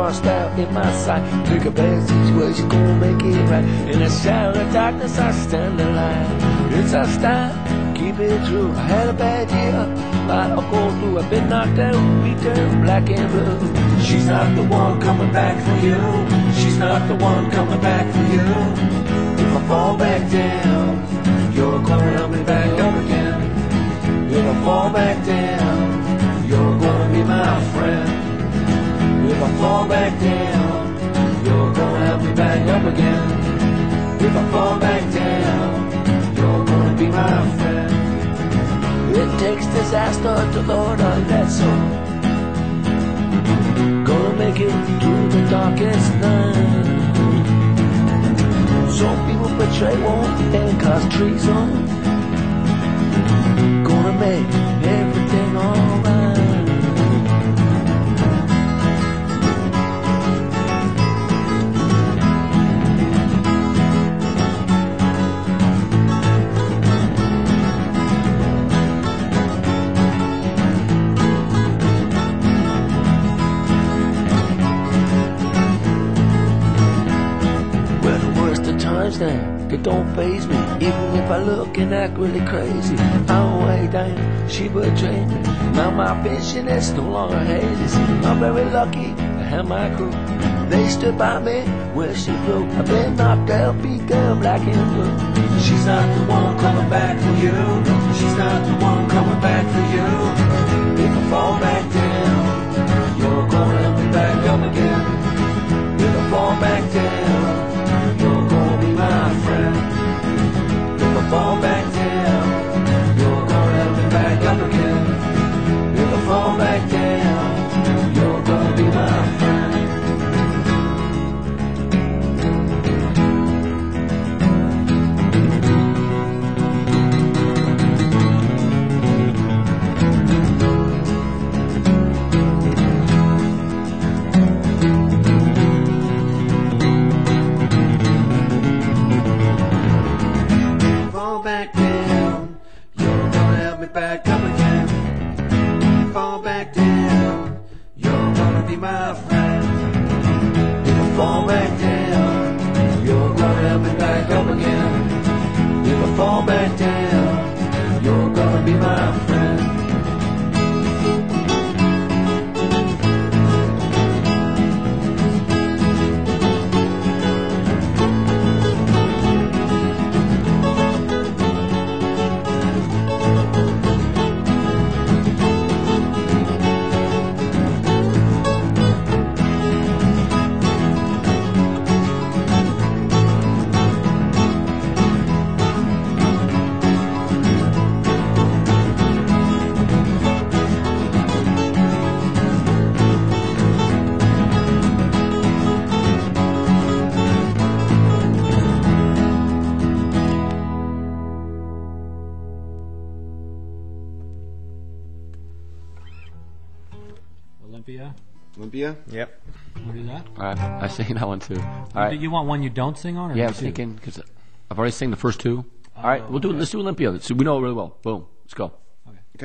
lost out in my sight. Pick a bad situation, gonna make it right. In the shadow of darkness, I stand alive. It's our style, keep it true. I had a bad year, but I'll go through. I've been knocked out, beat down, black and blue. She's not the one coming back for you. She's not the one coming back for you. If I fall back down, you're gonna help me back up again. If I fall back down, you're gonna be my friend. If I fall back down, you're gonna help me back up again. If I fall back down, you're gonna be my friend. It takes disaster to Lord our lesson. Gonna make it through the darkest night. Some people betray, won't and cause treason. Gonna make everything alright. Now, it don't faze me. Even if I look and act really crazy, I'm way down, she betrayed me. Now my vision is no longer hazy. See, I'm very lucky to have my crew. They stood by me where she flew. I've been knocked out, beat down, black and blue. She's not the one coming back for you. She's not the one coming back for you. If I fall back down, you're gonna help me back up again. If I fall back down, you're gonna be my friend. If I fall back down, you're gonna help me back up again. If I fall back down, you're gonna be my friend. Back up again. Fall back down, you're gonna be my friend. If I fall back down, you're gonna help me back up again. If I fall back down, you're gonna be my friend. Olympia? Yep. Want to do that? All right, I sing that one too. All right. You want one you don't sing on? Or yeah, I'm thinking because I've already sang the first two. All right, okay. Let's do Olympia. So we know it really well. Boom, let's go.